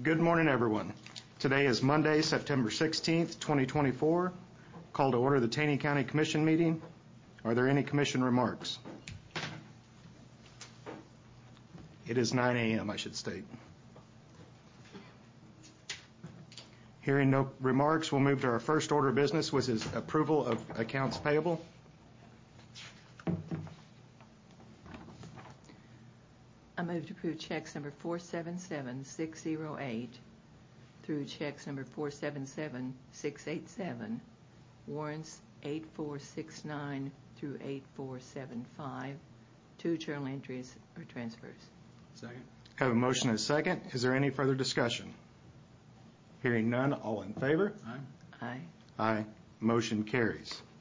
Good morning, everyone. Today is Monday, September 16th, 2024. Call to order the Taney County Commission meeting. Are there any commission remarks? It is 9 a.m., I should state. Hearing no remarks, we'll move to our first order of business, which is approval of accounts payable. I move to approve checks number 477608 through checks number 477687, warrants 8469 through 8475, two journal entries or transfers. Second. Have a motion and a second. Is there any further discussion? Hearing none, all in favor? Aye. Aye. Aye. Motion carries.